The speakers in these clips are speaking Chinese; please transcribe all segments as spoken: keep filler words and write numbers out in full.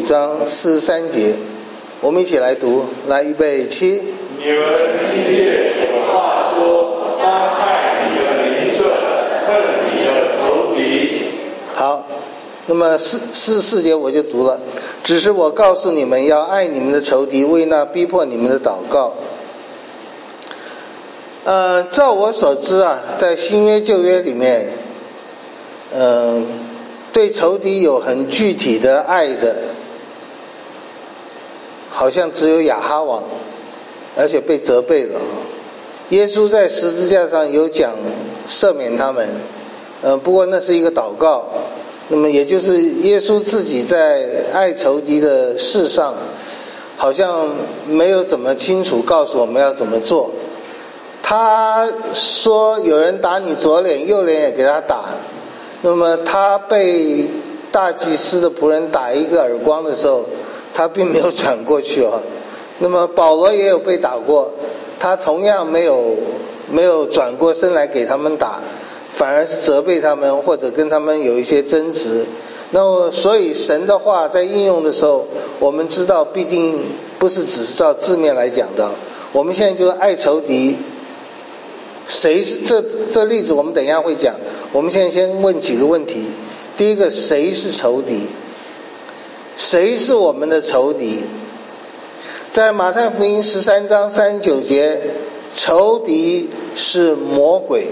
章四十三节，我们一起来读，来预备起。 你们听见我话说，当爱你的邻舍，恨你的仇敌。 好，那么四四十四节我就读了，只是我告诉你们要爱你们的仇敌，为那逼迫你们的祷告。呃，照我所知啊，在新约旧约里面，嗯、呃，对仇敌有很具体的爱的，好像只有亚哈王，而且被责备了。耶稣在十字架上有讲赦免他们，呃，不过那是一个祷告。那么也就是耶稣自己在爱仇敌的事上，好像没有怎么清楚告诉我们要怎么做。他说有人打你左脸，右脸也给他打。那么他被大祭司的仆人打一个耳光的时候，他并没有转过去啊。那么保罗也有被打过，他同样没有没有转过身来给他们打，反而是责备他们或者跟他们有一些争执。那么所以神的话在应用的时候，我们知道必定不是只是照字面来讲的。我们现在就是爱仇敌，谁是这这例子我们等一下会讲。我们现在先问几个问题。第一个，谁是仇敌？谁是我们的仇敌？在马太福音十三章三十九节，仇敌是魔鬼。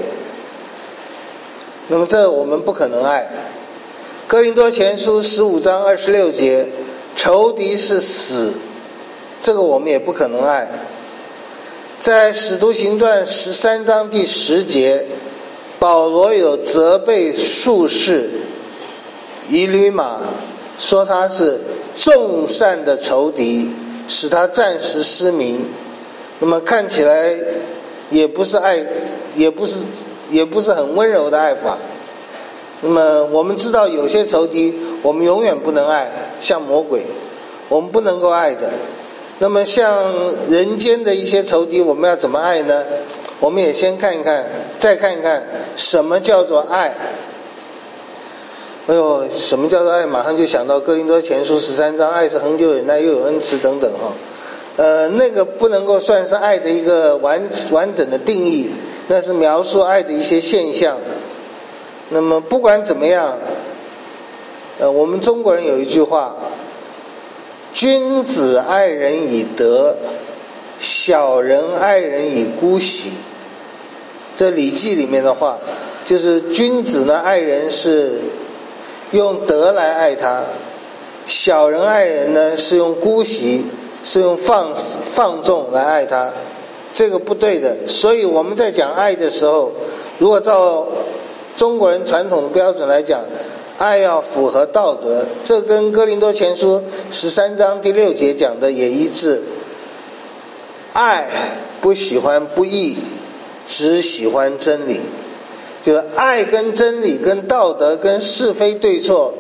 那么这我们不可能爱。哥林多前书十五章二十六节，仇敌是死，这个我们也不可能爱。在使徒行传十三章第十节，保罗有责备术士以吕马，说他是众善的仇敌，使他暂时失明。那么看起来也不是爱，也不是也不是很温柔的爱法。那么我们知道有些仇敌我们永远不能爱，像魔鬼我们不能够爱的。那么像人间的一些仇敌我们要怎么爱呢？我们也先看一看，再看一看什么叫做爱。哎呦，什么叫做爱？马上就想到哥林多前书十三章，爱是恒久忍耐，又有恩慈等等哈。呃，那个不能够算是爱的一个完完整的定义，那是描述爱的一些现象。那么不管怎么样，呃，我们中国人有一句话，君子爱人以德，小人爱人以姑息。这《礼记》里面的话，就是君子呢爱人是用德来爱他，小人爱人呢是用姑息，是用放放纵来爱他，这个不对的。所以我们在讲爱的时候，如果照中国人传统的标准来讲，爱要符合道德，这跟哥林多前书十三章第六节讲的也一致。爱不喜欢不义，只喜欢真理。就是爱跟真理跟道德跟是非对错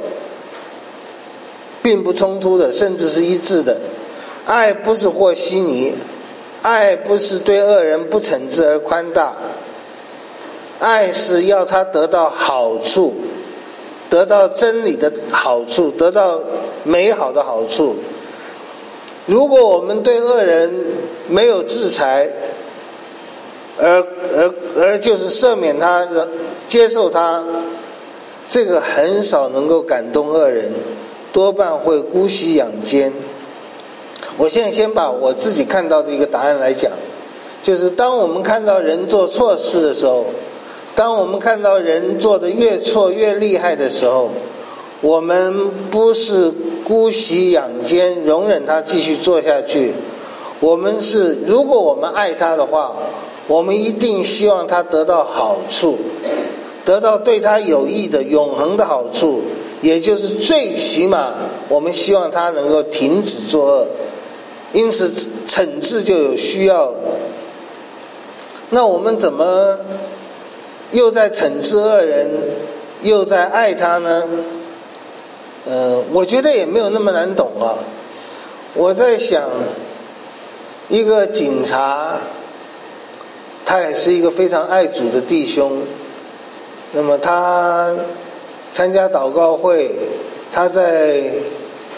并不冲突的，甚至是一致的。爱不是和稀泥，爱不是对恶人不惩治而宽大，爱是要他得到好处，得到真理的好处，得到美好的好处。如果我们对恶人没有制裁，而而而就是赦免他，接受他，这个很少能够感动恶人，多半会姑息养奸。我现在先把我自己看到的一个答案来讲，就是当我们看到人做错事的时候，当我们看到人做得越错越厉害的时候，我们不是姑息养奸，容忍他继续做下去，我们是，如果我们爱他的话，我们一定希望他得到好处，得到对他有益的永恒的好处，也就是最起码我们希望他能够停止作恶，因此惩治就有需要了。那我们怎么又在惩治恶人，又在爱他呢？呃，我觉得也没有那么难懂啊。我在想，一个警察，他也是一个非常爱主的弟兄，那么他参加祷告会，他在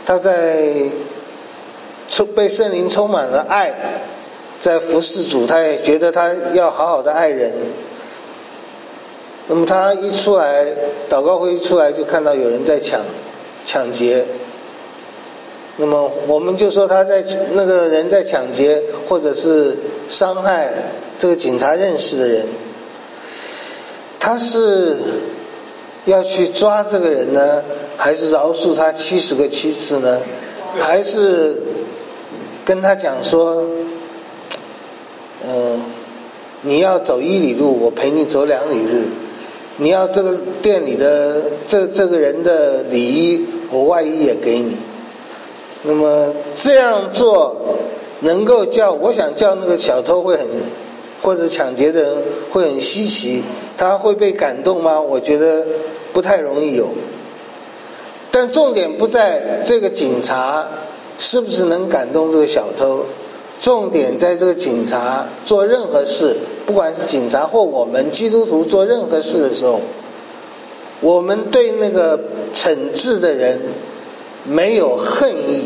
他在被圣灵充满了爱，在服侍主，他也觉得他要好好的爱人。那么他一出来，祷告会一出来，就看到有人在抢抢劫。那么我们就说他在那个人在抢劫，或者是伤害这个警察认识的人。他是要去抓这个人呢，还是饶恕他七十个七次呢？还是跟他讲说，嗯、呃，你要走一里路，我陪你走两里路。你要这个店里的这这个人的礼衣，我外衣也给你。那么这样做能够叫，我想叫那个小偷会很，或者抢劫的人会很稀奇，他会被感动吗？我觉得不太容易有。但重点不在这个警察是不是能感动这个小偷，重点在这个警察做任何事，不管是警察或我们基督徒做任何事的时候，我们对那个惩治的人没有恨意，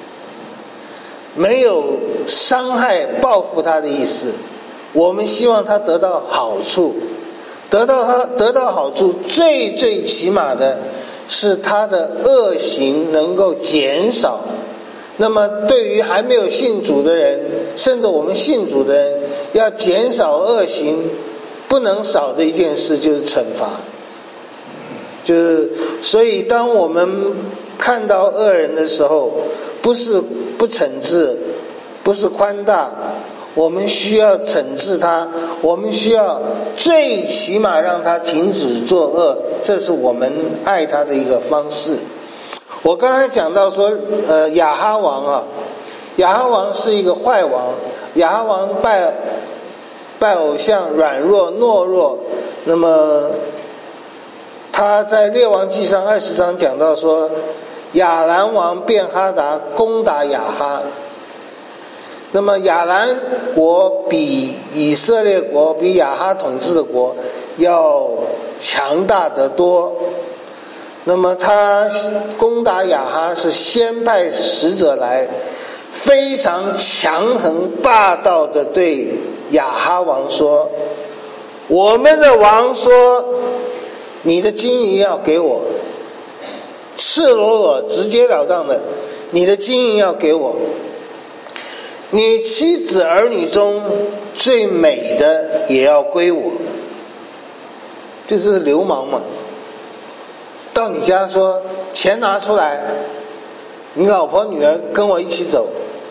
没有伤害报复他的意思，我们希望他得到好处，得到他得到好处，最最起码的是他的恶行能够减少。那么对于还没有信主的人，甚至我们信主的人，要减少恶行，不能少的一件事就是惩罚。就是所以当我们看到恶人的时候，不是不惩治，不是宽大，我们需要惩治他，我们需要最起码让他停止作恶，这是我们爱他的一个方式。我刚才讲到说，呃，亚哈王啊，亚哈王是一个坏王，亚哈王拜拜偶像，软弱懦弱。那么他在列王记上二十章讲到说，亚兰王便哈达攻打亚哈。那么亚兰国比以色列国，比亚哈统治的国要强大得多。那么他攻打亚哈是先派使者来，非常强横霸道的对亚哈王说，我们的王说，你的金银要给我，赤裸裸直截了当的，你的金银要给我，你妻子儿女中最美的也要归我。这是流氓嘛，到你家说钱拿出来，你老婆女儿跟我一起走。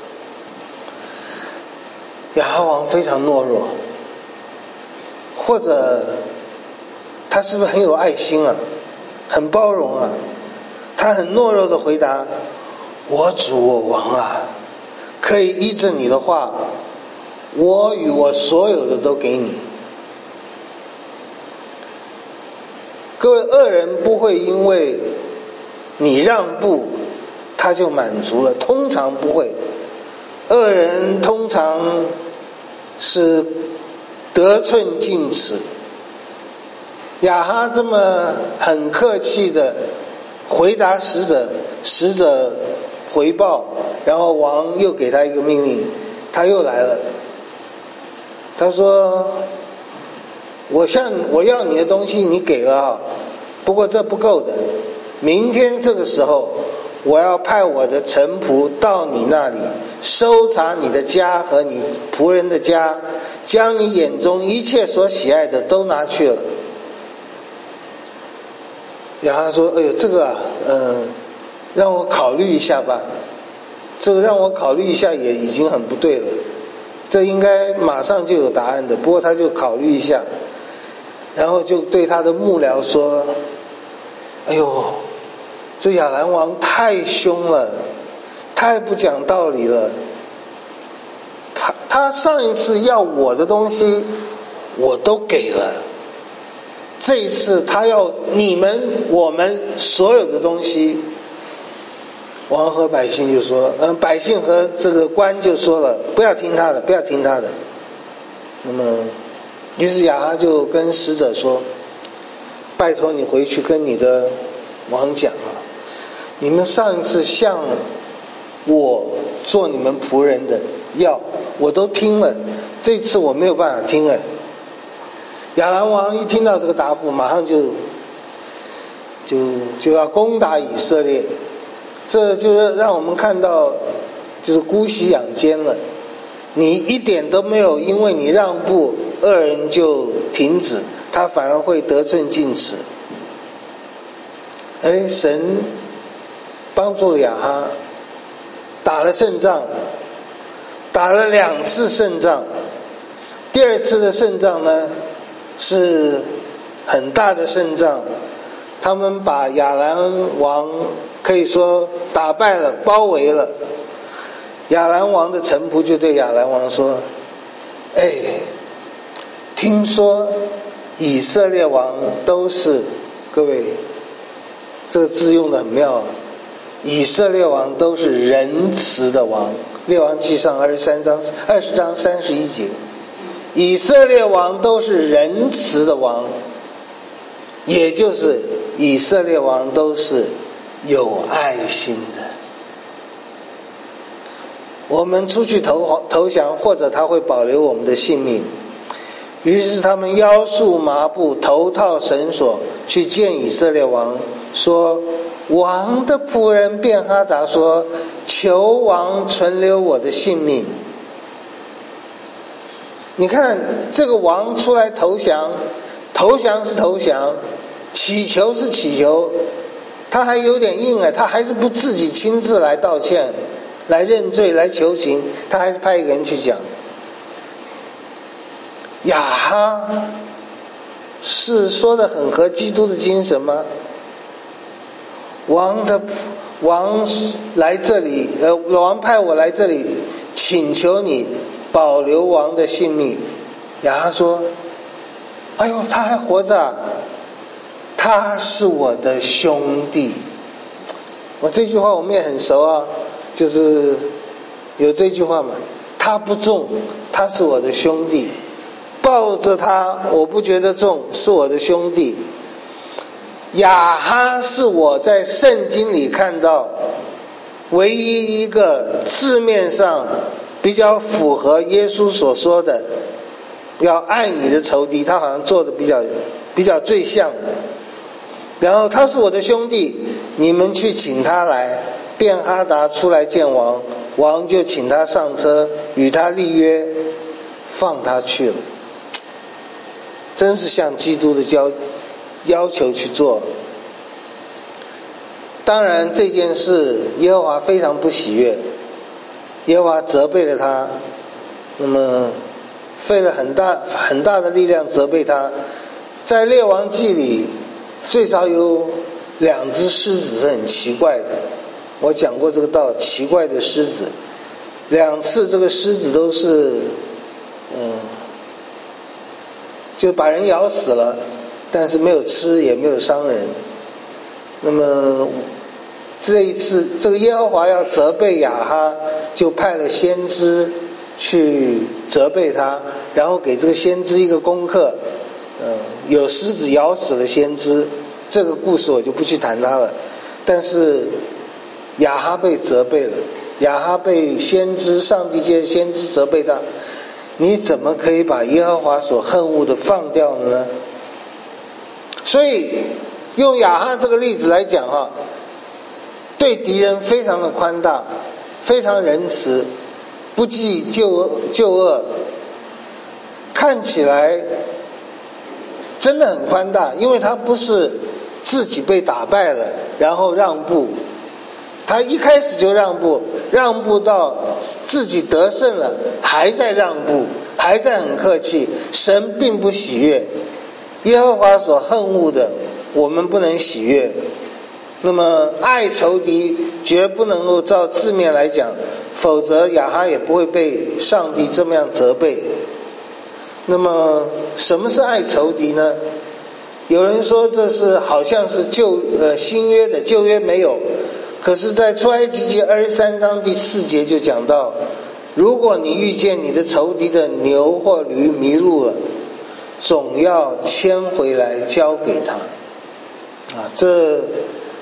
亚哈王非常懦弱，或者他是不是很有爱心啊，很包容啊？他很懦弱的回答，我主我王啊，可以依着你的话，我与我所有的都给你。各位，恶人不会因为你让步他就满足了，通常不会。恶人通常是得寸进尺。亚哈这么很客气的回答使者，使者回报，然后王又给他一个命令，他又来了。他说，我向我要你的东西你给了啊，不过这不够的，明天这个时候我要派我的臣仆到你那里，搜查你的家和你仆人的家，将你眼中一切所喜爱的都拿去了。亚哈说，哎呦，这个啊，嗯，让我考虑一下吧，这个让我考虑一下也已经很不对了，这应该马上就有答案的，不过他就考虑一下，然后就对他的幕僚说，哎呦，这亚兰王太凶了，太不讲道理了，他他上一次要我的东西我都给了，这一次他要你们我们所有的东西。王和百姓就说，嗯，百姓和这个官就说了，不要听他的，不要听他的。那么于是亚哈就跟使者说，拜托你回去跟你的王讲啊， 你们上一次向我做你们仆人的要我都听了，这次我没有办法听了。亚兰王一听到这个答复，马上就就就要攻打以色列，这就是让我们看到就是姑息养奸了。你一点都没有因为你让步，恶人就停止，他反而会得寸进尺。哎，神帮助了亚哈，打了胜仗，打了两次胜仗。第二次的胜仗呢，是很大的胜仗，他们把亚兰王可以说打败了，包围了。亚兰王的臣仆就对亚兰王说：哎，听说以色列王都是，各位这个字用得很妙啊，以色列王都是仁慈的王。列王纪上二十三章二十章三十一节，以色列王都是仁慈的王，也就是以色列王都是有爱心的。我们出去投投降，或者他会保留我们的性命。于是他们腰束麻布，头套绳索，去见以色列王，说：王的仆人便哈达说，求王存留我的性命。你看这个王出来投降，投降是投降，祈求是祈求，他还有点硬啊，他还是不自己亲自来道歉，来认罪，来求情，他还是派一个人去讲。亚哈是说的很合基督的精神吗？王的王来这里，呃，王派我来这里，请求你保留王的性命。亚哈说：哎呦，他还活着啊，他是我的兄弟。我这句话我们也很熟啊，就是有这句话嘛，他不重，他是我的兄弟，抱着他我不觉得重，是我的兄弟。亚哈是我在圣经里看到唯一一个字面上比较符合耶稣所说的要爱你的仇敌，他好像做的比较比较最像的。然后他是我的兄弟，你们去请他来。便哈达出来见王，王就请他上车，与他立约，放他去了。真是向基督的要要求去做。当然这件事耶和华非常不喜悦，耶和华责备了他，那么费了很大很大的力量责备他。在列王记里最少有两只狮子是很奇怪的，我讲过这个道，奇怪的狮子，两次这个狮子都是嗯，就把人咬死了，但是没有吃也没有伤人。那么这一次这个耶和华要责备亚哈，就派了先知去责备他，然后给这个先知一个功课，呃，有狮子咬死了先知，这个故事我就不去谈它了。但是亚哈被责备了，亚哈被先知上帝界先知责备他，你怎么可以把耶和华所恨恶的放掉了呢？所以用亚哈这个例子来讲哈，对敌人非常的宽大，非常仁慈，不计旧旧恶，看起来真的很宽大，因为他不是自己被打败了然后让步，他一开始就让步，让步到自己得胜了还在让步，还在很客气。神并不喜悦，耶和华所恨恶的我们不能喜悦。那么爱仇敌绝不能够照字面来讲，否则亚哈也不会被上帝这么样责备。那么什么是爱仇敌呢？有人说这是好像是旧呃新约的，旧约没有。可是在出埃及记二十三章第四节就讲到，如果你遇见你的仇敌的牛或驴迷路了，总要牵回来交给他。啊，这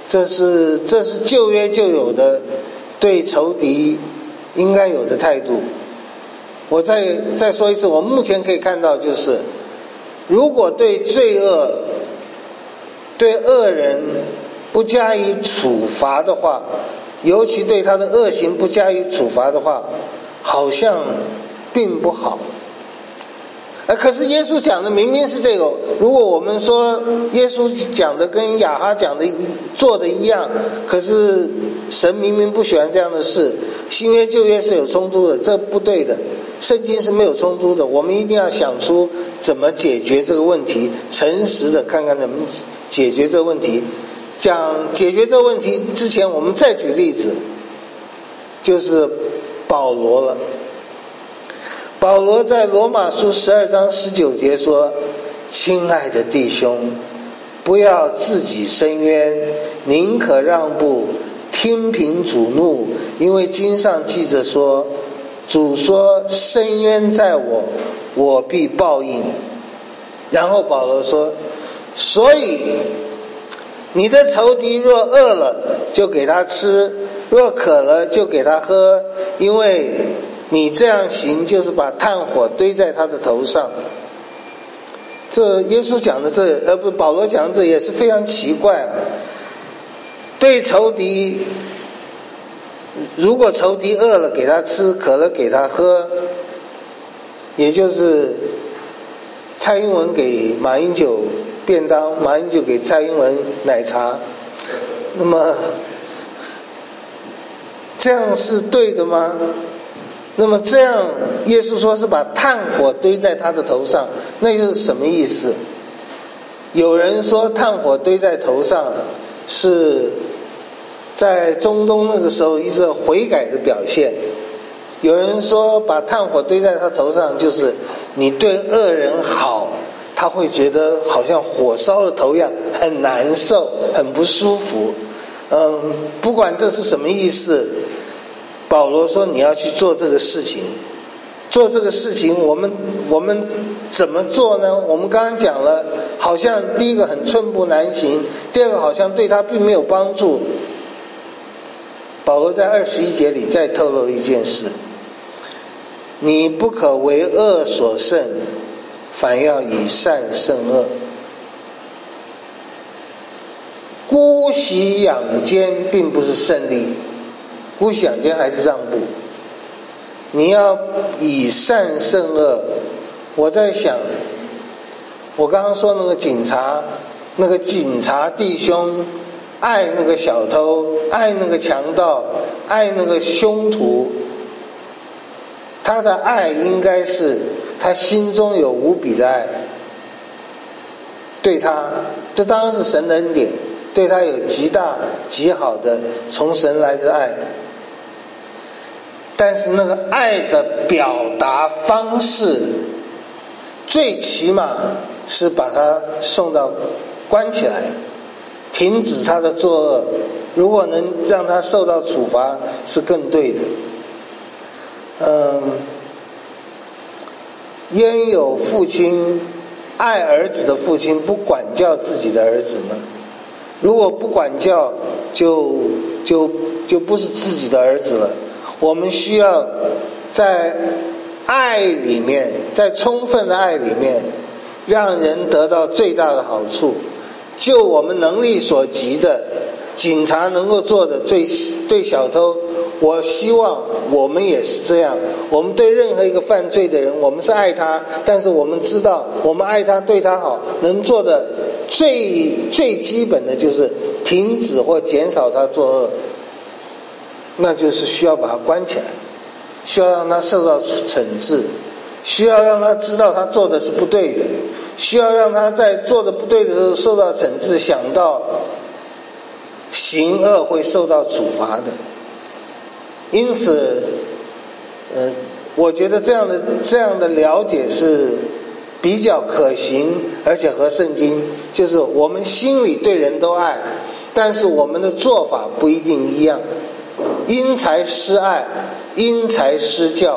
这是这是旧约就有的对仇敌应该有的态度。我再再说一次，我们目前可以看到，就是如果对罪恶、对恶人不加以处罚的话，尤其对他的恶行不加以处罚的话，好像并不好。而可是耶稣讲的明明是这个，如果我们说耶稣讲的跟亚哈讲的做的一样，可是神明明不喜欢这样的事，新约旧约是有冲突的，这不对的，圣经是没有冲突的，我们一定要想出怎么解决这个问题，诚实的看看怎么解决这个问题。讲解决这个问题之前，我们再举例子，就是保罗了。保罗在罗马书十二章十九节说：亲爱的弟兄，不要自己伸冤，宁可让步，听凭主怒，因为经上记着说，主说伸冤在我，我必报应。然后保罗说，所以你的仇敌若饿了，就给他吃；若渴了，就给他喝，因为你这样行，就是把炭火堆在他的头上。这耶稣讲的这，呃不，保罗讲的这也是非常奇怪啊。对仇敌，如果仇敌饿了给他吃，渴了给他喝，也就是蔡英文给马英九便当，马英九给蔡英文奶茶，那么这样是对的吗？那么这样耶稣说是把炭火堆在他的头上，那又是什么意思？有人说炭火堆在头上是在中东那个时候一个悔改的表现，有人说把炭火堆在他头上就是你对恶人好，他会觉得好像火烧了头一样，很难受，很不舒服。嗯，不管这是什么意思，保罗说你要去做这个事情。做这个事情我们我们怎么做呢？我们刚刚讲了，好像第一个很寸步难行，第二个好像对他并没有帮助。保罗在二十一节里再透露一件事，你不可为恶所胜，反要以善胜恶。姑息养奸并不是胜利，姑息养奸还是让步。你要以善胜恶。我在想，我刚刚说那个警察，那个警察弟兄爱那个小偷，爱那个强盗，爱那个凶徒，他的爱应该是他心中有无比的爱，对他，这当然是神的恩典，对他有极大极好的从神来的爱。但是那个爱的表达方式，最起码是把他送到关起来，停止他的作恶，如果能让他受到处罚是更对的。嗯，焉有父亲爱儿子的父亲不管教自己的儿子呢？如果不管教，就就就不是自己的儿子了。我们需要在爱里面，在充分的爱里面，让人得到最大的好处，就我们能力所及的，警察能够做的，最对小偷，我希望我们也是这样。我们对任何一个犯罪的人，我们是爱他，但是我们知道我们爱他，对他好，能做的最最基本的就是停止或减少他作恶，那就是需要把他关起来，需要让他受到惩治，需要让他知道他做的是不对的，需要让他在做的不对的时候受到惩治，想到行恶会受到处罚的。因此呃，我觉得这样的这样的了解是比较可行，而且和圣经，就是我们心里对人都爱，但是我们的做法不一定一样，因材施爱，因材施教。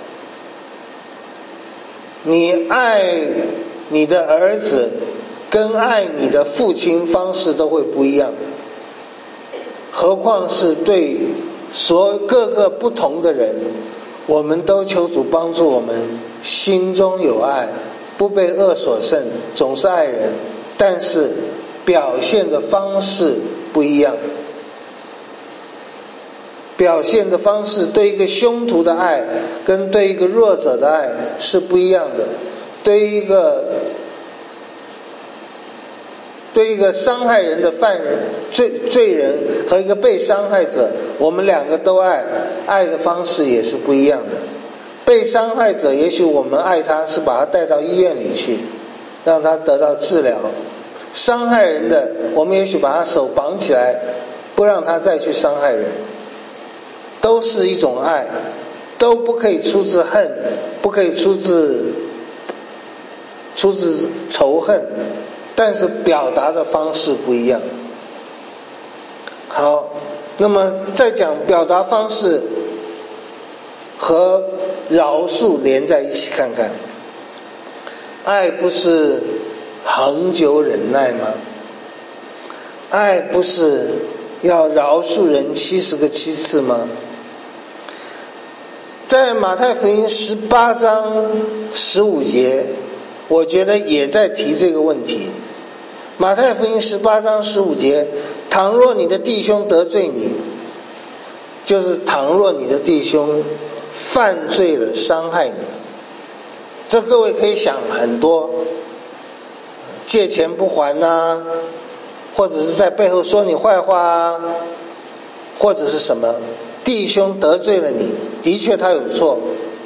你爱你的儿子跟爱你的父亲方式都会不一样。 何况是对所各个不同的人，我们都求主帮助我们心中有爱，不被恶所胜，总是爱人，但是表现的方式不一样。表现的方式对一个凶徒的爱跟对一个弱者的爱是不一样的。对一个对一个伤害人的犯人罪罪人和一个被伤害者，我们两个都爱，爱的方式也是不一样的。被伤害者也许我们爱他是把他带到医院里去，让他得到治疗。伤害人的我们也许把他手绑起来，不让他再去伤害人。都是一种爱，都不可以出自恨，不可以出自出自仇恨，但是表达的方式不一样。好，那么再讲表达方式和饶恕连在一起看看。爱不是恒久忍耐吗？爱不是要饶恕人七十个七次吗？在马太福音十八章十五节，我觉得也在提这个问题。马太福音十八章十五节，倘若你的弟兄得罪你，就是倘若你的弟兄犯罪了伤害你，这各位可以想很多，借钱不还啊，或者是在背后说你坏话啊，或者是什么，弟兄得罪了你，的确他有错，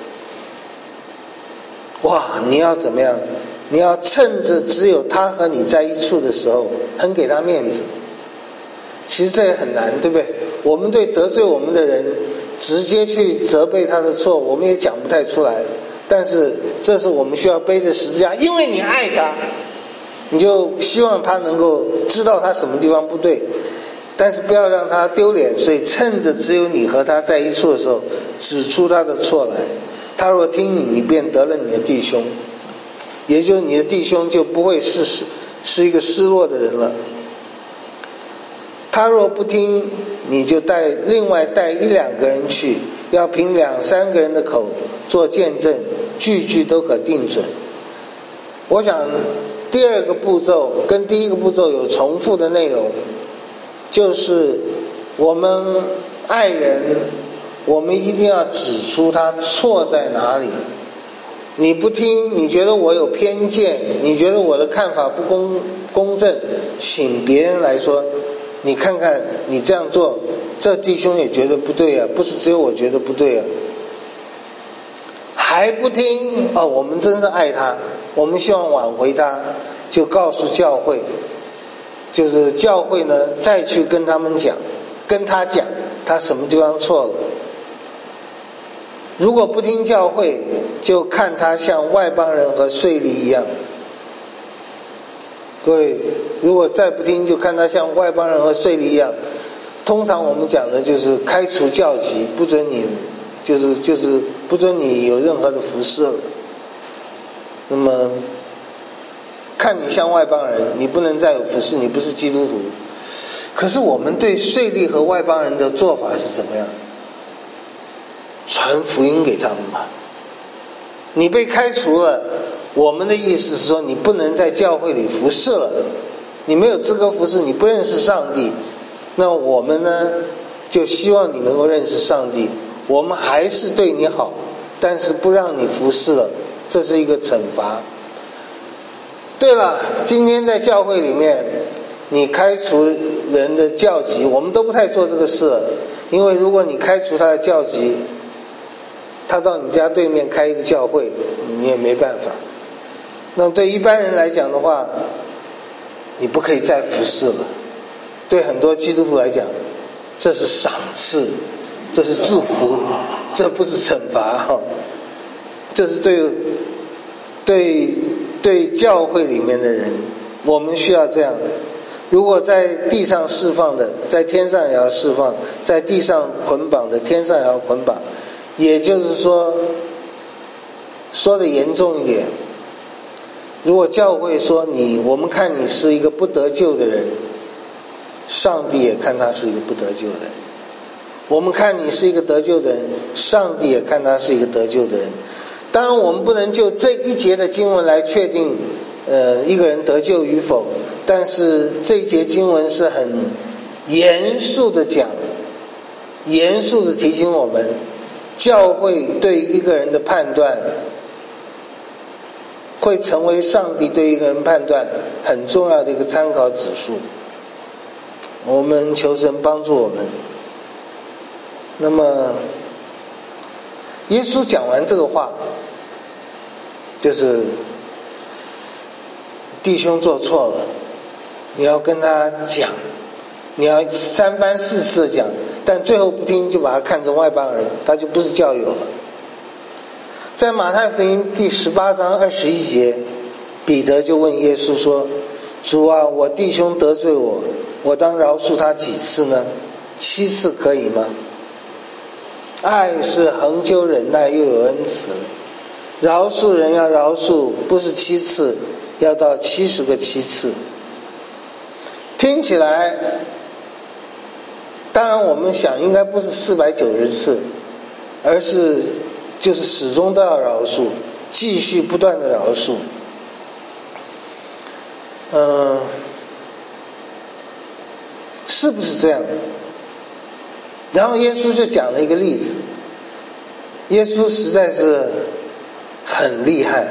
哇，你要怎么样？你要趁着只有他和你在一处的时候，很给他面子。其实这也很难，对不对？我们对得罪我们的人，直接去责备他的错，我们也讲不太出来。但是这是我们需要背的十字架，因为你爱他，你就希望他能够知道他什么地方不对，但是不要让他丢脸，所以趁着只有你和他在一处的时候，指出他的错来。他若听你，你便得了你的弟兄，也就是你的弟兄就不会是是一个失落的人了。他若不听，你就带另外带一两个人去，要凭两三个人的口做见证，句句都可定准。我想第二个步骤跟第一个步骤有重复的内容，就是我们爱人，我们一定要指出他错在哪里。你不听，你觉得我有偏见，你觉得我的看法不公公正，请别人来说，你看看你这样做，这弟兄也觉得不对啊，不是只有我觉得不对啊。还不听哦，我们真是爱他，我们希望挽回他，就告诉教会，就是教会呢再去跟他们讲，跟他讲他什么地方错了。如果不听教会，就看他像外邦人和税吏一样。各位，如果再不听，就看他像外邦人和税吏一样。通常我们讲的就是开除教籍，不准你，就是就是不准你有任何的服侍了。那么，看你像外邦人，你不能再有服侍，你不是基督徒。可是我们对税吏和外邦人的做法是怎么样？传福音给他们吧。你被开除了，我们的意思是说你不能在教会里服侍了，你没有资格服侍，你不认识上帝。那我们呢，就希望你能够认识上帝，我们还是对你好，但是不让你服侍了，这是一个惩罚。对了，今天在教会里面你开除人的教籍，我们都不太做这个事了，因为如果你开除他的教籍，他到你家对面开一个教会，你也没办法。那对一般人来讲的话，你不可以再服侍了。对很多基督徒来讲，这是赏赐，这是祝福，这不是惩罚哈。这是对对对教会里面的人，我们需要这样。如果在地上释放的，在天上也要释放；在地上捆绑的，天上也要捆绑。也就是说，说的严重一点，如果教会说你，我们看你是一个不得救的人， 上帝也看他是一个不得救的人。我们看你是一个得救的人，上帝也看他是一个得救的人。当然我们不能就这一节的经文来确定呃一个人得救与否，但是这一节经文是很严肃的讲，严肃的提醒我们，教会对一个人的判断会成为上帝对一个人判断很重要的一个参考指数。我们求神帮助我们。那么耶稣讲完这个话，就是弟兄做错了，你要跟他讲，你要三番四次的讲，但最后不听就把他看成外邦人，他就不是教友了。在马太福音第十八章二十一节，彼得就问耶稣说，主啊，我弟兄得罪我，我当饶恕他几次呢？七次可以吗？爱是恒久忍耐，又有恩慈。饶恕人要饶恕，不是七次，要到七十个七次。听起来，当然我们想应该不是四百九十次，而是就是始终都要饶恕，继续不断的饶恕。嗯、呃，是不是这样？然后耶稣就讲了一个例子，耶稣实在是很厉害，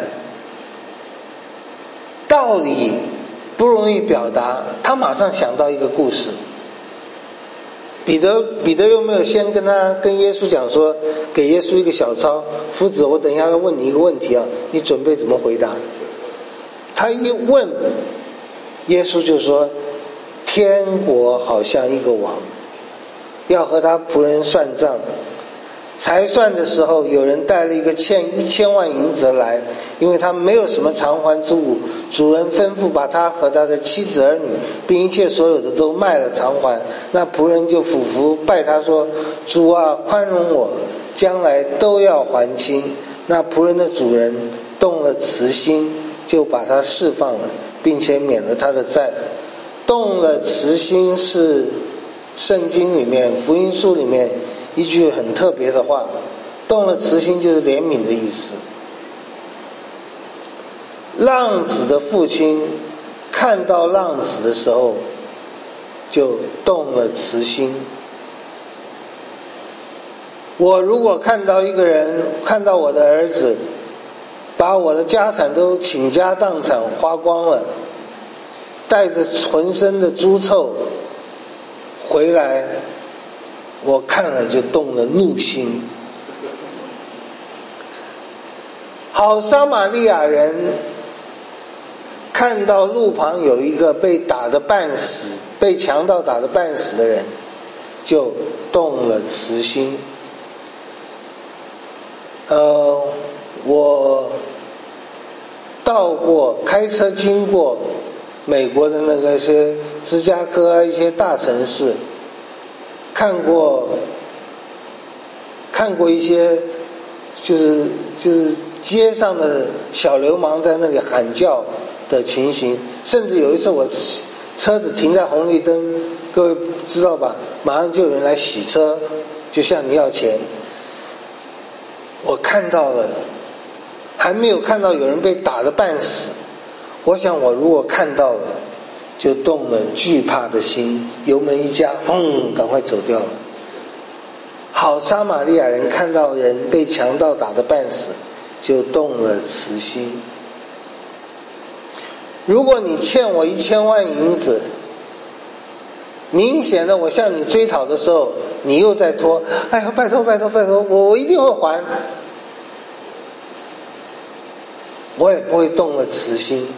道理不容易表达，他马上想到一个故事。彼得彼得又没有先跟他跟耶稣讲说，给耶稣一个小抄，夫子，我等一下要问你一个问题啊，你准备怎么回答？他一问，耶稣就说，天国好像一个王，要和他仆人算账。才算的时候，有人带了一个欠一千万银子来，因为他没有什么偿还之物，主人吩咐把他和他的妻子儿女并一切所有的都卖了偿还。那仆人就俯伏拜他说，主啊，宽容我，将来都要还清。那仆人的主人动了慈心，就把他释放了，并且免了他的债。动了慈心是圣经里面福音书里面一句很特别的话，动了慈心就是怜悯的意思。浪子的父亲看到浪子的时候就动了慈心。我如果看到一个人，看到我的儿子把我的家产都倾家荡产花光了，带着浑身的猪臭回来，我看了就动了怒心。好撒玛利亚人看到路旁有一个被打得半死，被强盗打得半死的人，就动了慈心。呃，我到过开车经过美国的那个些芝加哥一些大城市，看过看过一些就是就是街上的小流氓在那里喊叫的情形，甚至有一次我车子停在红绿灯，各位知道吧，马上就有人来洗车，就向你要钱。我看到了，还没有看到有人被打得半死，我想我如果看到了，就动了惧怕的心，油门一加，砰，赶快走掉了。好撒玛利亚人看到人被强盗打得半死，就动了慈心。如果你欠我一千万银子，明显的我向你追讨的时候，你又在拖，哎呀，拜托拜托拜托，我我一定会还，我也不会动了慈心。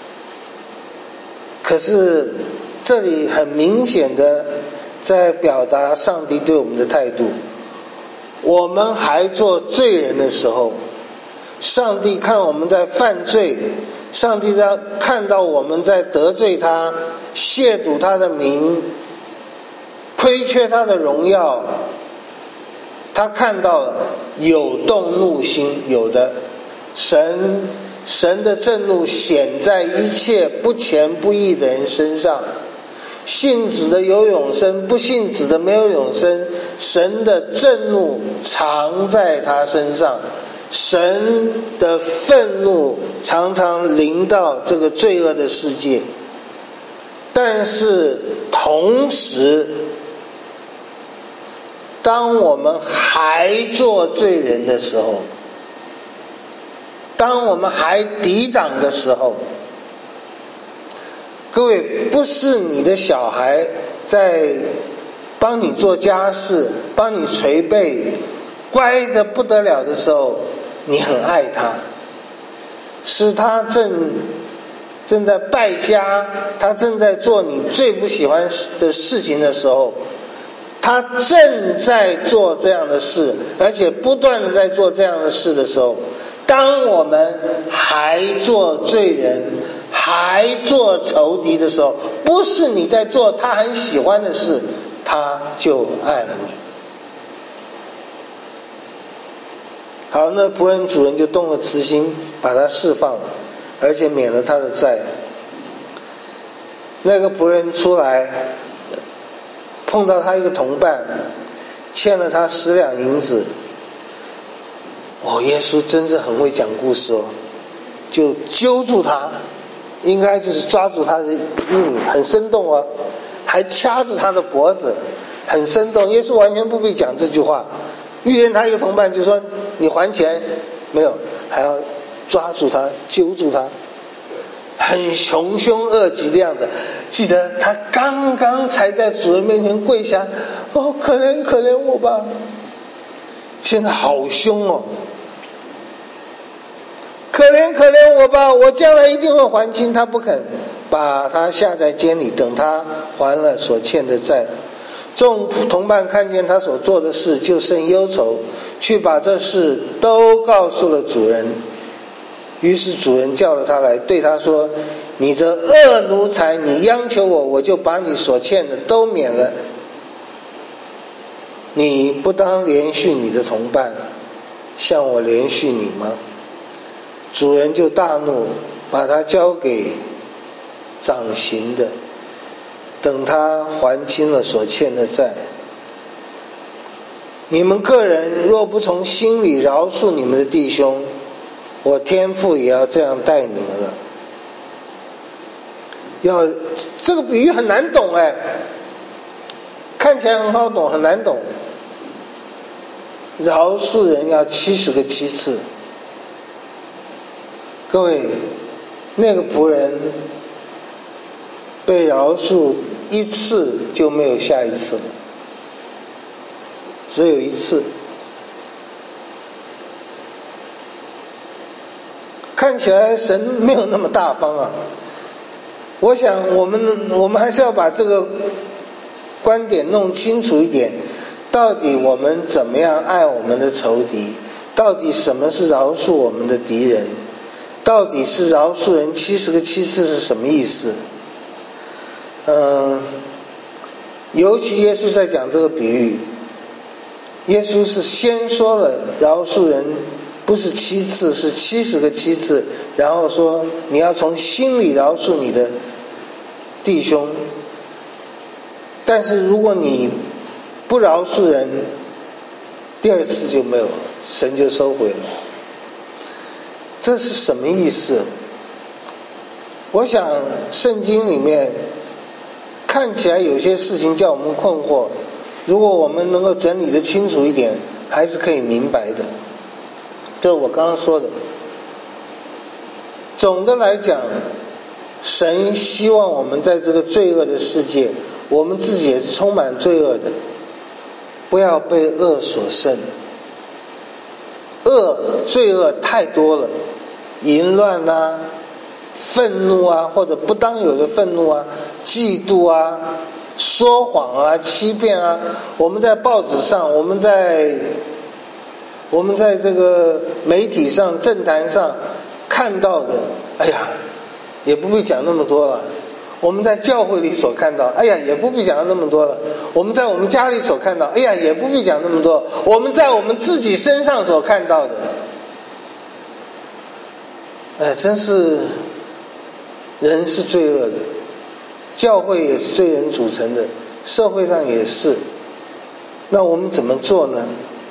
可是这里很明显的在表达上帝对我们的态度。我们还做罪人的时候，上帝看我们在犯罪，上帝在看到我们在得罪他，亵渎他的名，亏缺他的荣耀，他看到了，有动怒心，有的神神的震怒显在一切不虔不义的人身上。 信子的有永生，不信子的没有永生。神的震怒常在他身上，神的愤怒常常临到这个罪恶的世界。但是同时，当我们还做罪人的时候，当我们还抵挡的时候，各位，不是你的小孩在帮你做家事，帮你捶背，乖得不得了的时候，你很爱他，是他正正在败家，他正在做你最不喜欢的事情的时候，他正在做这样的事，而且不断的在做这样的事的时候，当我们还做罪人，还做仇敌的时候，不是你在做他很喜欢的事，他就爱了你。好，那仆人主人就动了慈心，把他释放了，而且免了他的债。那个仆人出来，碰到他一个同伴，欠了他十两银子。哦，耶稣真是很会讲故事哦，就揪住他，应该就是抓住他的衣领，很生动哦，还掐着他的脖子，很生动。耶稣完全不必讲这句话，遇见他一个同伴就说你还钱没有，还要抓住他，揪住他，很穷凶恶极的样子。记得他刚刚才在主人面前跪下，哦，可怜可怜我吧，现在好凶哦，可怜可怜我吧，我将来一定会还清。他不肯，把他下在监里，等他还了所欠的债。众同伴看见他所做的事，就甚忧愁，去把这事都告诉了主人。于是主人叫了他来，对他说，你这恶奴才，你央求我，我就把你所欠的都免了。你不当怜恤你的同伴，像我怜恤你吗？主人就大怒，把他交给掌刑的，等他还清了所欠的债。你们个人若不从心里饶恕你们的弟兄，我天父也要这样待你们了。要这个比喻很难懂哎，看起来很好懂，很难懂。饶恕人要七十个七次。各位，那个仆人被饶恕一次就没有下一次了，只有一次。看起来神没有那么大方啊。我想我们我们还是要把这个观点弄清楚一点，到底我们怎么样爱我们的仇敌，到底什么是饶恕我们的敌人，到底是饶恕人七十个七次是什么意思？嗯，尤其耶稣在讲这个比喻，耶稣是先说了饶恕人不是七次，是七十个七次，然后说你要从心里饶恕你的弟兄。但是如果你不饶恕人，第二次就没有了，神就收回了。这是什么意思？我想圣经里面看起来有些事情叫我们困惑，如果我们能够整理得清楚一点，还是可以明白的。这我刚刚说的。总的来讲，神希望我们在这个罪恶的世界，我们自己也是充满罪恶的，不要被恶所胜。恶罪恶太多了，淫乱啊，愤怒啊，或者不当有的愤怒啊，嫉妒啊，说谎啊，欺骗啊。我们在报纸上，我们在我们在这个媒体上、政坛上看到的，哎呀，也不必讲那么多了。我们在教会里所看到，哎呀，也不必讲那么多了。我们在我们家里所看到，哎呀，也不必讲那么多。我们在我们自己身上所看到的，哎，真是人是罪恶的， 教会也是罪人组成的，社会上也是。那我们怎么做呢？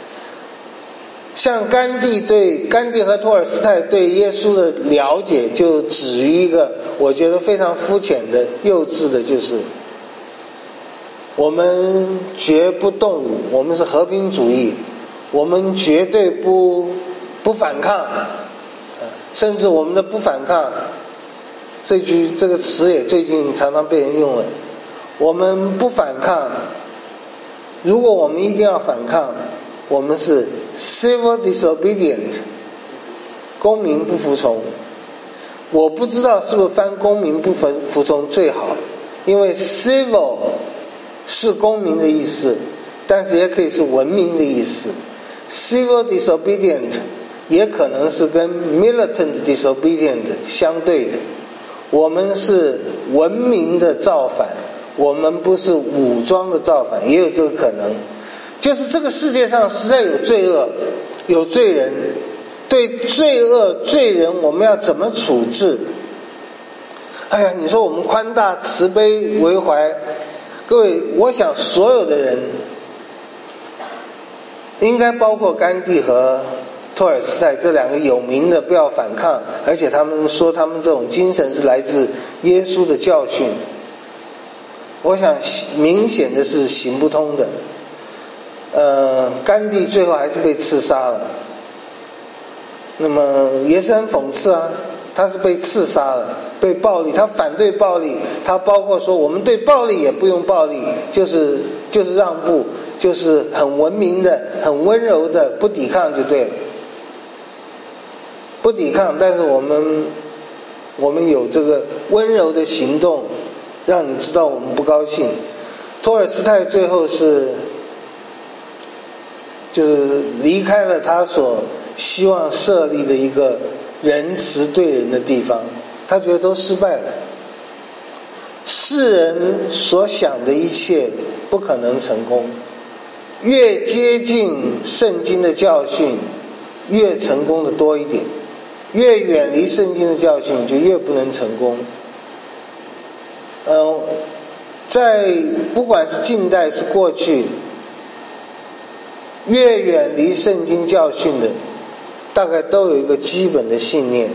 像甘地对甘地和托尔斯泰对耶稣的了解，就止于一个我觉得非常肤浅的、幼稚的，就是我们绝不动武，我们是和平主义，我们绝对不不反抗，甚至我们的不反抗这句这个词也最近常常被人用了。我们不反抗，如果我们一定要反抗，我们是 civil disobedient， 公民不服从。我不知道是不是翻公民不服从最好，因为 civil 是公民的意思，但是也可以是文明的意思。 civil disobedient 也可能是跟 militant disobedient 相对的。我们是文明的造反，我们不是武装的造反，也有这个可能。就是这个世界上实在有罪恶，有罪人，对罪恶罪人我们要怎么处置？哎呀，你说我们宽大慈悲为怀，各位，我想所有的人应该包括甘地和托尔斯泰这两个有名的不要反抗，而且他们说他们这种精神是来自耶稣的教训。我想明显的是行不通的。呃，甘地最后还是被刺杀了，那么也是很讽刺啊，他是被刺杀了，被暴力，他反对暴力，他包括说我们对暴力也不用暴力，就是就是让步，就是很文明的很温柔的不抵抗就对了，不抵抗，但是我们我们有这个温柔的行动让你知道我们不高兴。托尔斯泰最后是就是离开了他所希望设立的一个仁慈对人的地方，他觉得都失败了。世人所想的一切不可能成功，越接近圣经的教训越成功的多一点，越远离圣经的教训就越不能成功。呃，在不管是近代是过去，越远离圣经教训的大概都有一个基本的信念，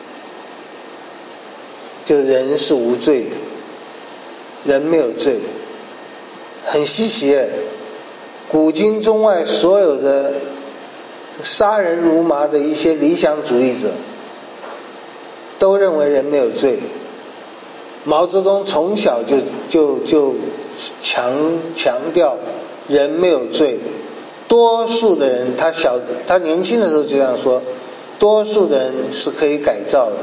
就人是无罪的，人没有罪。很稀奇耶，古今中外所有的杀人如麻的一些理想主义者都认为人没有罪。毛泽东从小就就就强强调人没有罪，多数的人，他小他年轻的时候就这样说，多数的人是可以改造的。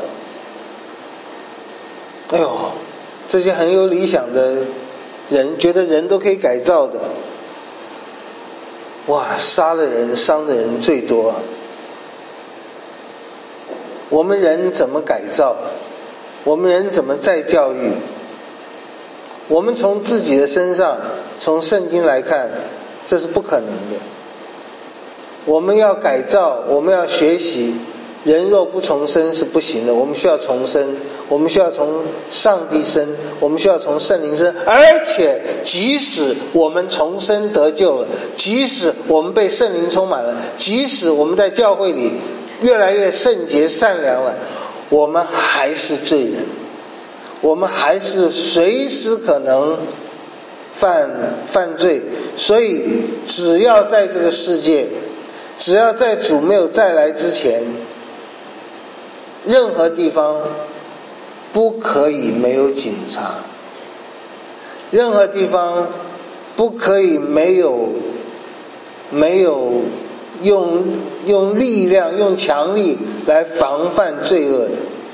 哎呦，这些很有理想的人觉得人都可以改造的，哇，杀了人伤的人最多啊。我们人怎么改造？我们人怎么再教育？我们从自己的身上，从圣经来看，这是不可能的。我们要改造，我们要学习，人若不重生是不行的。我们需要重生，我们需要从上帝生，我们需要从圣灵生。而且即使我们重生得救了，即使我们被圣灵充满了，即使我们在教会里越来越圣洁善良了，我们还是罪人，我们还是随时可能犯犯罪。所以只要在这个世界，只要在主没有再来之前，任何地方不可以没有警察，任何地方不可以没有没有用用力量用强力来防范罪恶的。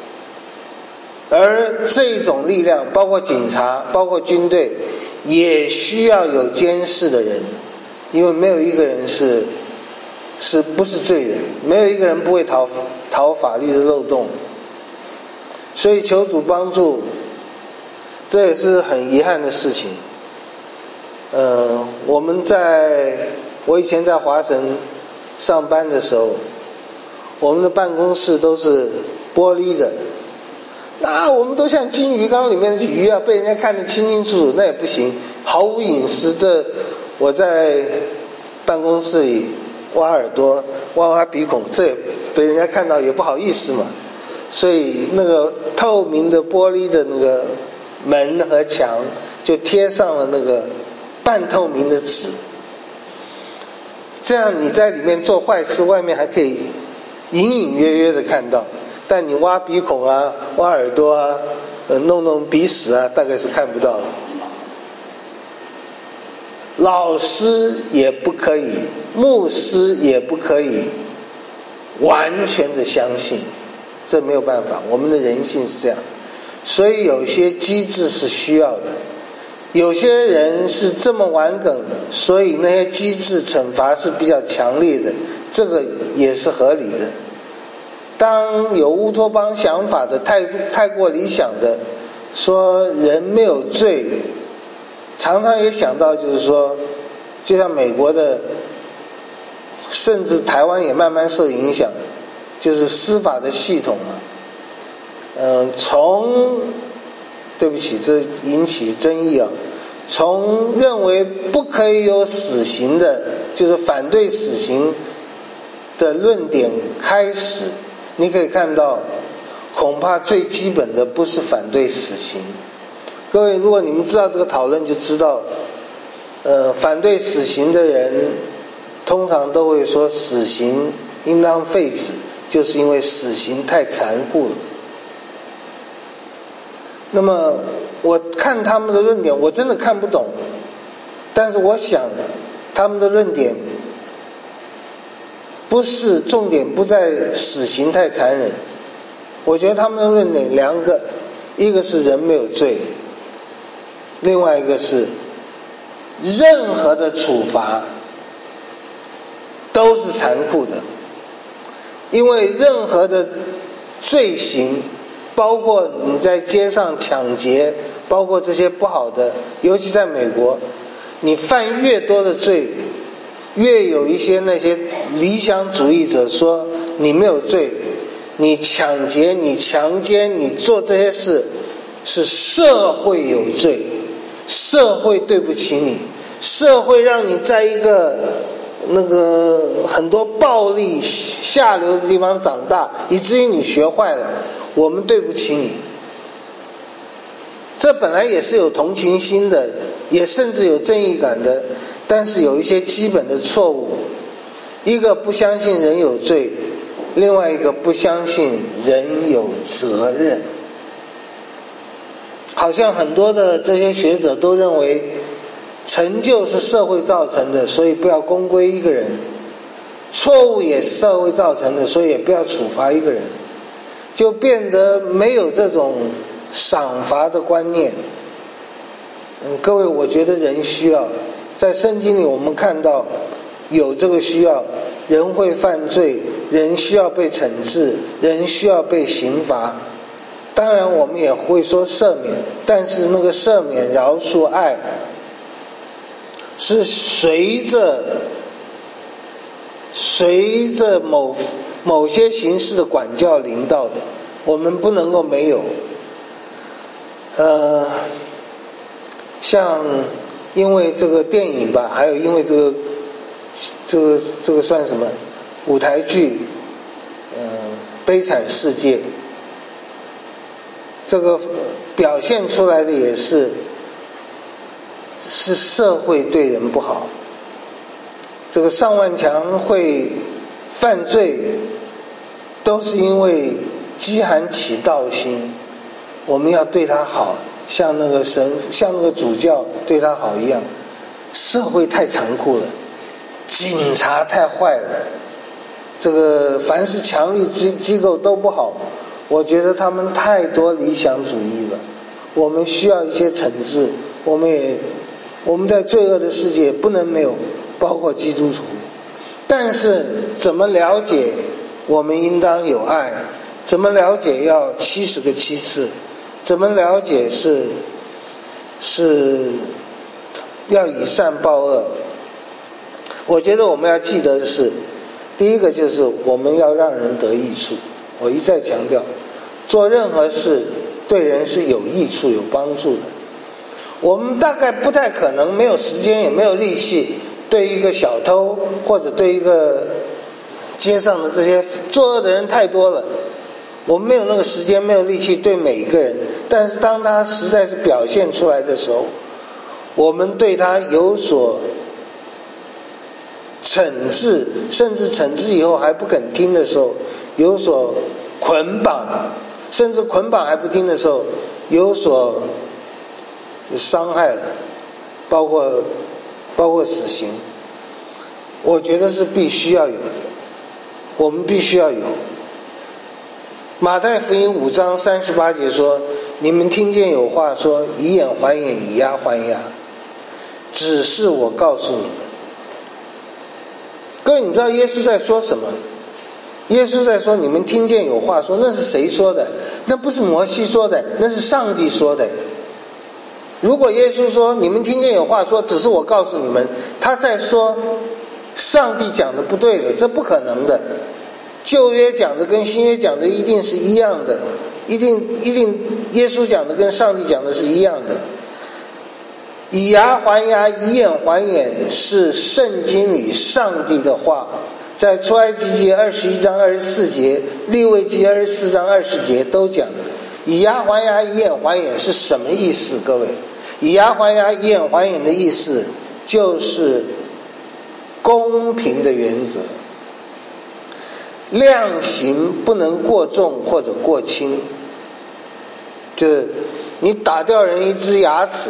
而这种力量包括警察包括军队，也需要有监视的人，因为没有一个人是是不是罪人，没有一个人不会逃逃法律的漏洞。所以求主帮助，这也是很遗憾的事情。呃，我们在我以前在华神上班的时候，我们的办公室都是玻璃的， 那我们都像金鱼缸里面的鱼啊，被人家看得清清楚楚，那也不行，毫无隐私。这我在办公室里挖耳朵、挖挖鼻孔，这也被人家看到也不好意思嘛。所以那个透明的玻璃的那个门和墙就贴上了那个半透明的纸，这样你在里面做坏事，外面还可以隐隐约约的看到，但你挖鼻孔啊、挖耳朵啊、呃、弄弄鼻屎啊，大概是看不到的。老师也不可以，牧师也不可以完全的相信，这没有办法，我们的人性是这样。所以有些机制是需要的，有些人是这么顽梗，所以那些机制惩罚是比较强烈的，这个也是合理的。当有乌托邦想法的太太过理想的说人没有罪，常常也想到就是说，就像美国的，甚至台湾也慢慢受影响，就是司法的系统啊，嗯，从对不起，这引起争议啊，从认为不可以有死刑的，就是反对死刑的论点开始，你可以看到，恐怕最基本的不是反对死刑。各位，如果你们知道这个讨论，就知道，呃，反对死刑的人通常都会说死刑应当废止，就是因为死刑太残酷了。那么我看他们的论点，我真的看不懂，但是我想他们的论点不是重点，不在死刑太残忍。我觉得他们的论点两个，一个是人没有罪，另外一个是任何的处罚都是残酷的，因为任何的罪行，包括你在街上抢劫，包括这些不好的，尤其在美国，你犯越多的罪，越有一些那些理想主义者说你没有罪，你抢劫、你强奸、你做这些事是社会有罪，社会对不起你，社会让你在一个那个很多暴力下流的地方长大，以至于你学坏了，我们对不起你。这本来也是有同情心的，也甚至有正义感的，但是有一些基本的错误，一个不相信人有罪，另外一个不相信人有责任。好像很多的这些学者都认为成就是社会造成的，所以不要公归一个人，错误也是社会造成的，所以也不要处罚一个人，就变得没有这种赏罚的观念。嗯，各位，我觉得人需要，在圣经里我们看到有这个需要，人会犯罪，人需要被惩治，人需要被刑罚。当然我们也会说赦免，但是那个赦免、饶恕、爱是随着随着某某些形式的管教临到的，我们不能够没有。呃，像因为这个电影吧，还有因为这个这个这个算什么舞台剧，呃，悲惨世界，这个表现出来的也是是社会对人不好。这个尚万强会犯罪，都是因为饥寒起盗心，我们要对他好，像那个神像那个主教对他好一样。社会太残酷了，警察太坏了，这个凡是强力机机构都不好，我觉得他们太多理想主义了，我们需要一些惩治。我们也我们在罪恶的世界不能没有包括基督徒，但是怎么了解我们应当有爱，怎么了解要七十个七次，怎么了解是是要以善报恶。我觉得我们要记得的是，第一个就是我们要让人得益处。我一再强调，做任何事对人是有益处有帮助的。我们大概不太可能没有时间也没有力气对一个小偷或者对一个街上的这些作恶的人太多了，我们没有那个时间没有力气对每一个人，但是当他实在是表现出来的时候，我们对他有所惩治，甚至惩治以后还不肯听的时候，有所捆绑，甚至捆绑还不听的时候，有所伤害了，包括包括死刑，我觉得是必须要有的，我们必须要有。马太福音五章三十八节说，你们听见有话说，以眼还眼，以牙还牙，只是我告诉你们。各位，你知道耶稣在说什么？耶稣在说，你们听见有话说，那是谁说的？那不是摩西说的，那是上帝说的。如果耶稣说你们听见有话说，只是我告诉你们，他在说上帝讲的不对了，这不可能的。旧约讲的跟新约讲的一定是一样的，一定一定耶稣讲的跟上帝讲的是一样的。以牙还牙，以眼还眼，是圣经里上帝的话，在出埃及记二十一章二十四节，利未记二十四章二十节都讲。以牙还牙，以眼还眼是什么意思？各位，以牙还牙，以眼还眼的意思就是公平的原则，量刑不能过重或者过轻。就是你打掉人一只牙齿，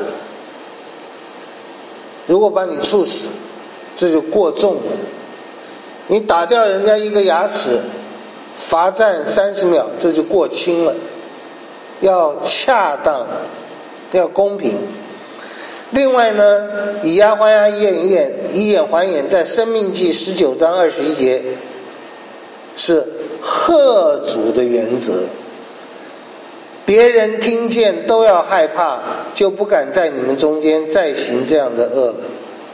如果把你处死，这就过重了。你打掉人家一个牙齿，罚站三十秒，这就过轻了。要恰当，要公平。另外呢，以牙还牙，以眼以眼，以眼还眼，在申命记十九章二十一节是吓阻的原则。别人听见都要害怕，就不敢在你们中间再行这样的恶了。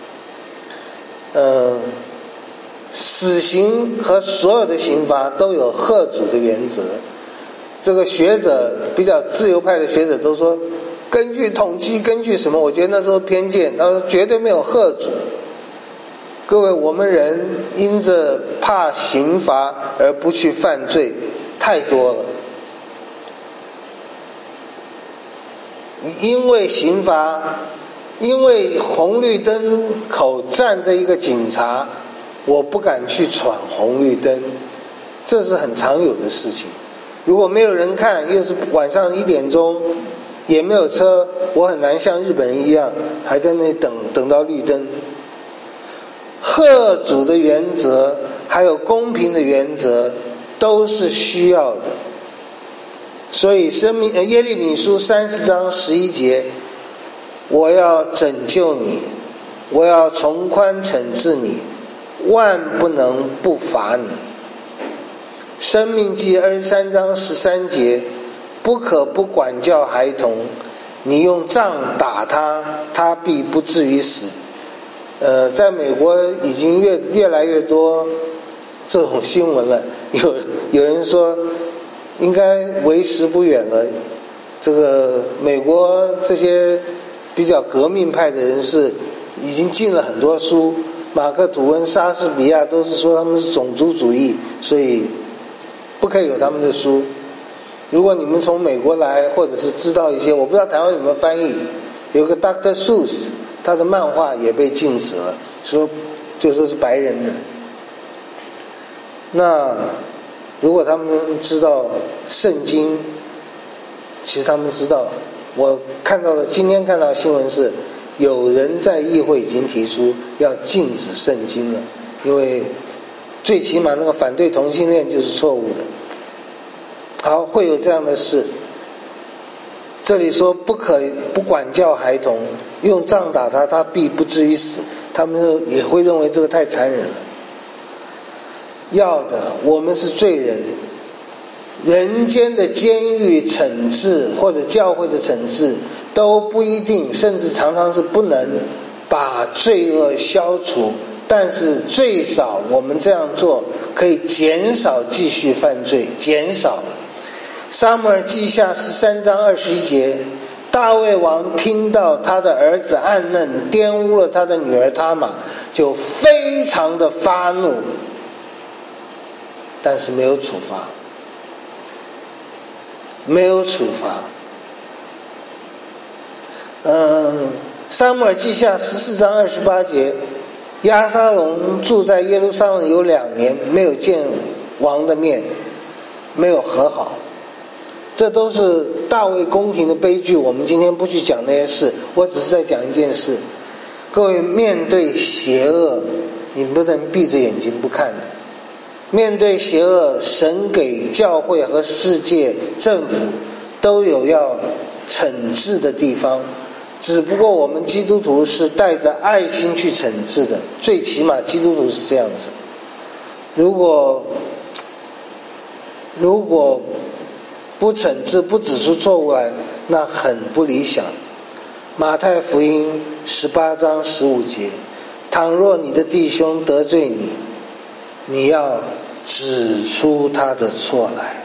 呃，死刑和所有的刑罚都有吓阻的原则。这个学者比较自由派的学者都说，根据统计，根据什么？我觉得那时候偏见，他说绝对没有吓阻。各位，我们人因着怕刑罚而不去犯罪太多了。因为刑罚，因为红绿灯口站着一个警察，我不敢去闯红绿灯，这是很常有的事情。如果没有人看，又是晚上一点钟，也没有车，我很难像日本人一样还在那里等等到绿灯。吓阻的原则还有公平的原则都是需要的。所以生命耶利米书三十章十一节，我要拯救你，我要从宽惩治你，万不能不罚你。生命记二十三章十三节，不可不管教孩童，你用杖打他，他必不至于死。呃，在美国已经越越来越多这种新闻了，有有人说应该为时不远了。这个美国这些比较革命派的人士已经进了很多书，马克吐温、莎士比亚都是说他们是种族主义，所以不可以有他们的书。如果你们从美国来，或者是知道一些，我不知道台湾有没有翻译，有个 Doctor Seuss， 他的漫画也被禁止了，说就说是白人的。那如果他们知道圣经，其实他们知道，我看到的今天看到的新闻是，有人在议会已经提出要禁止圣经了，因为最起码那个反对同性恋就是错误的。好，会有这样的事。这里说不可不管教孩童，用杖打他，他必不至于死。他们也会认为这个太残忍了。要的，我们是罪人，人间的监狱惩治或者教会的惩治都不一定，甚至常常是不能把罪恶消除，但是最少我们这样做可以减少继续犯罪，减少。 撒母耳记下十三章二十一节，大卫王听到他的儿子暗嫩玷污了他的女儿他玛，就非常的发怒，但是没有处罚，没有处罚。嗯，撒母耳记下十四章二十八节，押沙龙住在耶路撒冷有两年，没有见王的面，没有和好。这都是大卫宫廷的悲剧，我们今天不去讲那些事，我只是在讲一件事。各位，面对邪恶，你不能闭着眼睛不看的。面对邪恶，神给教会和世界政府都有要惩治的地方，只不过我们基督徒是带着爱心去惩治的，最起码基督徒是这样子。如果如果不惩治，不指出错误来，那很不理想。马太福音十八章十五节，倘若你的弟兄得罪你，你要指出他的错来。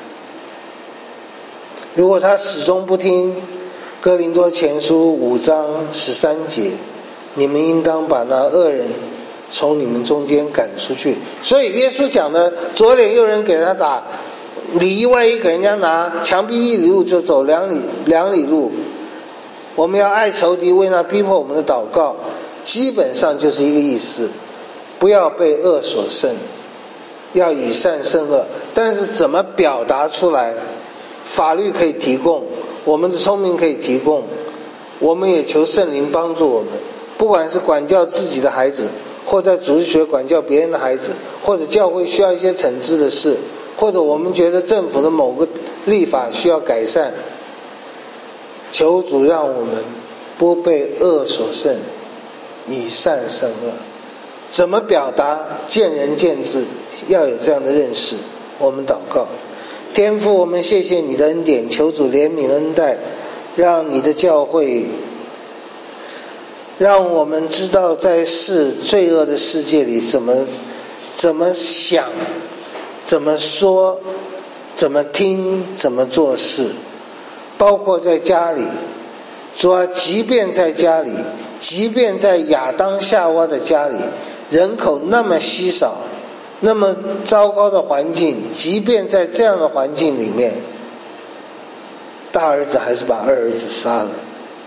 如果他始终不听，哥林多前书五章十三节，你们应当把那恶人从你们中间赶出去。所以耶稣讲的左脸右人给他打，里一外一给人家拿，墙壁一里路就走两里两里路。我们要爱仇敌，为那逼迫我们的祷告，基本上就是一个意思，不要被恶所胜，要以善胜恶。但是怎么表达出来，法律可以提供，我们的聪明可以提供，我们也求圣灵帮助我们，不管是管教自己的孩子，或在主日学管教别人的孩子，或者教会需要一些惩治的事，或者我们觉得政府的某个立法需要改善，求主让我们不被恶所胜，以善胜恶。怎么表达，见仁见智，要有这样的认识。我们祷告，天父，我们谢谢你的恩典，求主怜悯恩待，让你的教会，让我们知道在世罪恶的世界里怎么怎么想，怎么说，怎么听，怎么做事，包括在家里。主啊，即便在家里，即便在亚当夏娃的家里，人口那么稀少，那么糟糕的环境，即便在这样的环境里面，大儿子还是把二儿子杀了。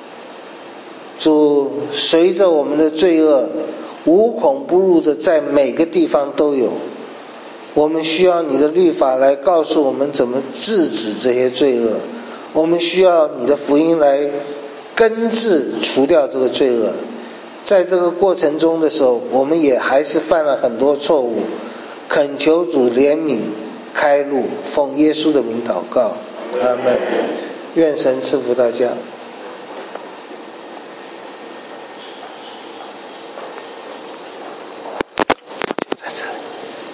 主，随着我们的罪恶无孔不入的在每个地方都有，我们需要你的律法来告诉我们怎么制止这些罪恶，我们需要你的福音来根治除掉这个罪恶。在这个过程中的时候，我们也还是犯了很多错误，恳求主怜悯开路，奉耶稣的名祷告，阿们。愿神赐福大家。在这里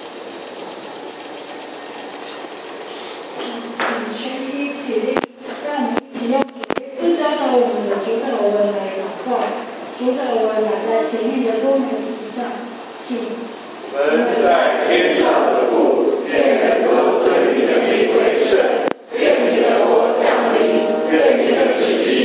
全体一起立，让我们一起用主耶稣教导我们的主导文来祷告。主导文摆在前面的多媒体上，请。 我们在天上的父，愿人都尊你的名为圣，愿你的国降临，愿你的旨意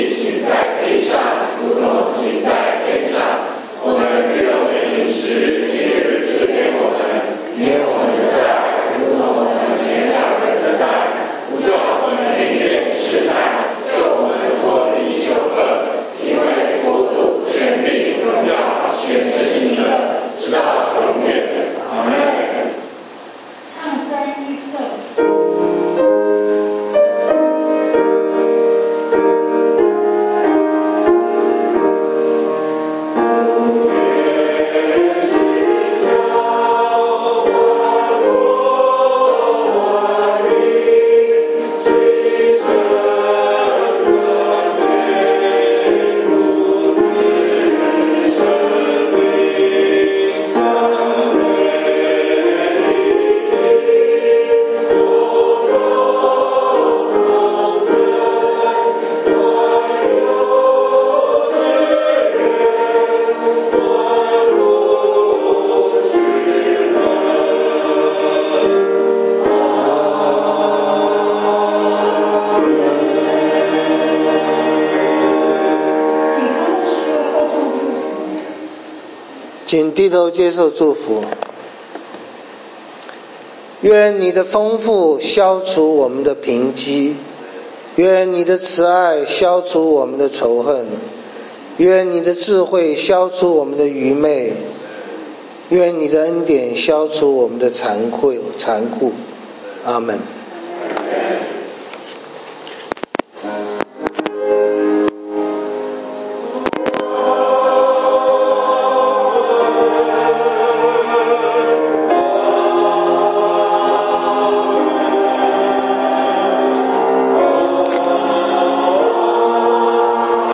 请低头接受祝福。愿你的丰富消除我们的贫瘠，愿你的慈爱消除我们的仇恨，愿你的智慧消除我们的愚昧，愿你的恩典消除我们的惭愧残酷。阿们。